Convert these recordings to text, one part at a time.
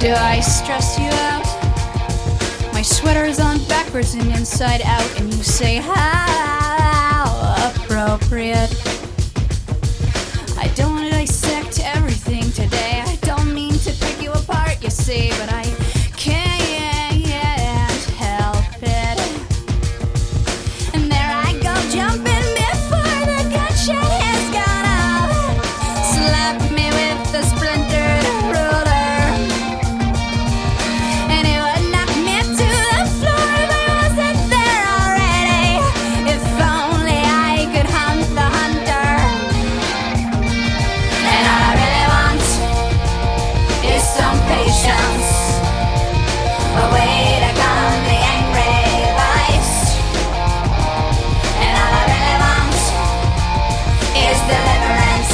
Do I stress you out? My sweater's on backwards and inside out, and you say how appropriate. I don't want to dissect everything today. I don't mean to pick you apart, you see, but I can't help it. And there I go, jumping before the gunshot has gone off. Slap me with the splintered ruler, and it would knock me to the floor if I wasn't there already. If only I could hunt the hunter. And all I really want is some patience, a way to calm the angry voice. And all I really want is deliverance.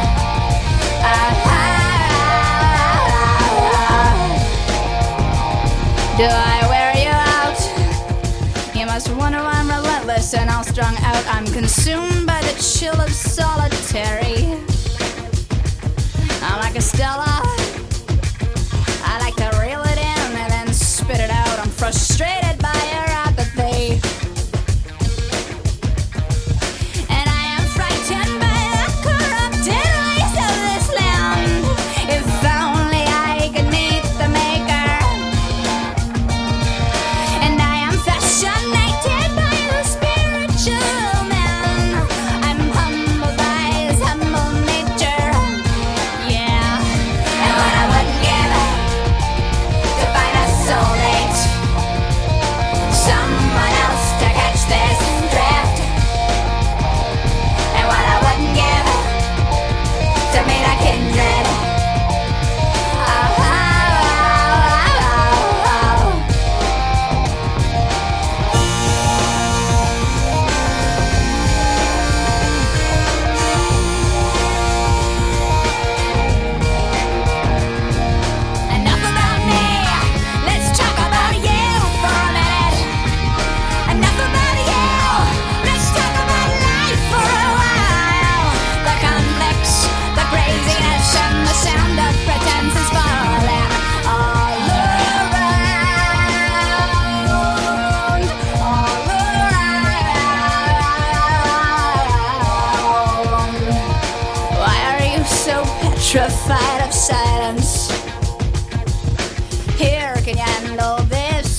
Do I wear you out? You must wonder why I'm relentless and all strung out. I'm consumed by the chill of solitary. I'm like a Stella. I like to reel it in and then spit it out. I'm frustrated by your apathy, and I am frightened by the corrupted ways of this land. If only I could meet the maker. And I am fascinated by the spiritual man. I'm humbled by his humble nature. Yeah. And what I wouldn't give to find a soulmate, someone else to catch this drift. And what I wouldn't give to meet a kindred. Enough about me. Let's talk about you for a minute. Enough about you. Let's talk about life for a while. The conflicts, the craziness, and the sound of pretense is falling all around. All around. Why are you so petrified of silence? Here, can you handle this?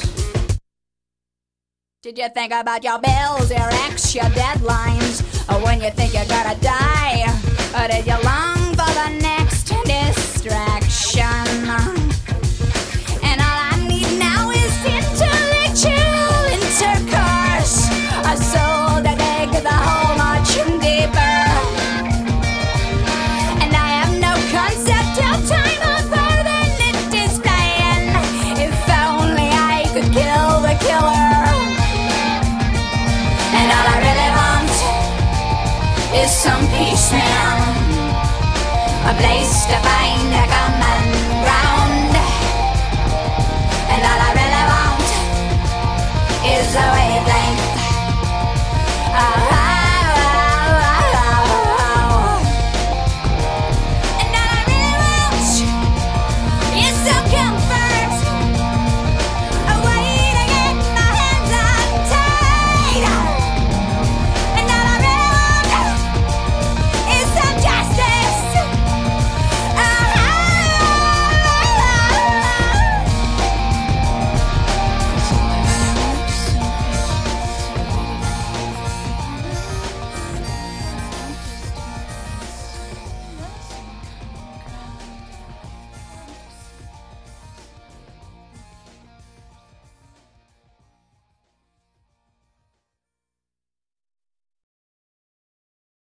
Did you think about your bills, your ex, your deadlines? Or when you think you're gonna die? Or did you long for the next distraction? And all I need now is intellectual intercourse, a soul to dig the hole much deeper. And I have no concept of time other than it is flying. If only I could kill the killer. And all I really want is some peace, man, a place to find a common